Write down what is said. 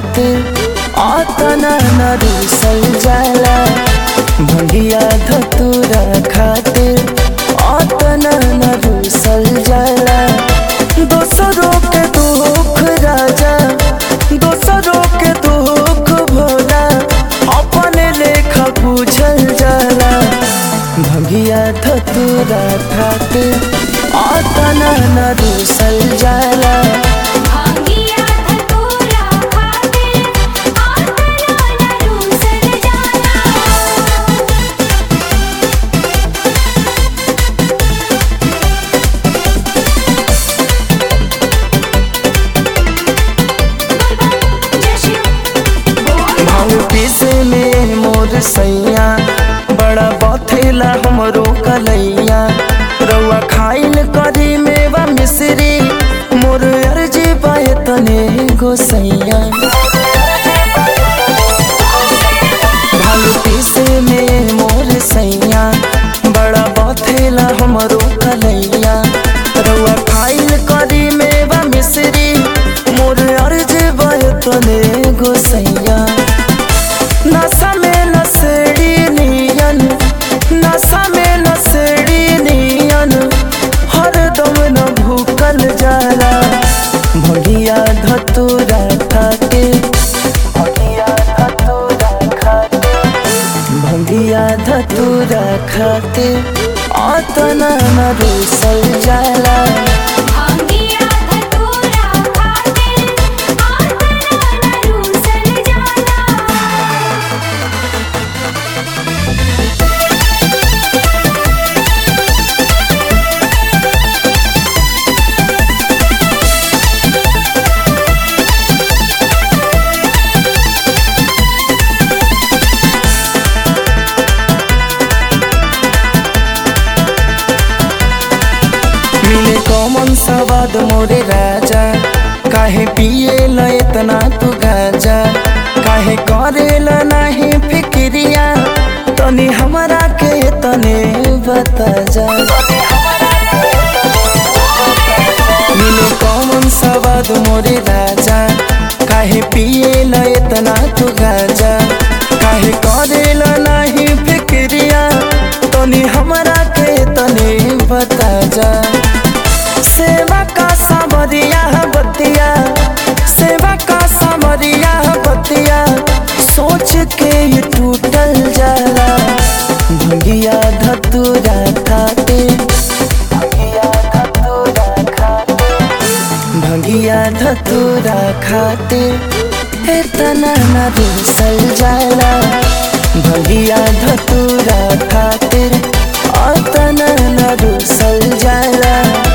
खातिर आतना न रूसल जाला। भंगिया धतूरा खातिर आतना न रूसल जाला। दोसरों के दुख राजा दोसरों के दुख भोला अपने लेखा बुझल जाला। भंगिया धतूरा खातिर आतना न रूसल जाला। भांगिया धतूरा खातिर आतना न रूसल जाला। भांग पीसे में मोर सैया बड़ा बथेला हमरो कलैया। रउआ खाइल करी मेवा मिश्री मोर अर्जी पाए तने गोसैया। भांग पीसे में मोर सैया बड़ा बथेला हमरो कलैया। रउआ खाइल करी मेवा मिश्री मोर अर्जी पाए तने गोसैया। नशा में नशेड़ी नियन नशा में नशेड़ी नियन हरदम न भूकल जाला। भंगिया धतूरा खातिर भंगिया धतूरा खातिर भंगिया धतूरा खातिर आतना न रूसल जाला। भांगिया धतूरा खातिर आतना न रूसल जाला। मिले कौमन सवाद मोरे राजा काहे पिए ल इतना तू गाजा। काहे करे ल नाही फिक्रिया तनी हमरा के तने बता जा। मिले कौमन सवाद मोरे राजा काहे पिए ल इतना तू गाजा। काहे करे ल नाही फिक्रिया तनी हमरा के तने बता जा। सेवा का सामरिया बतिया सेवा का सामरिया बतिया सोच के ये टूटल जाला। भंगिया धतूरा खातिर भंगिया धतूरा खातिर भंगिया धतूरा खातिर इतना न रूसल जाला। भंगिया धतूरा खातिर आतना न रूसल जाला।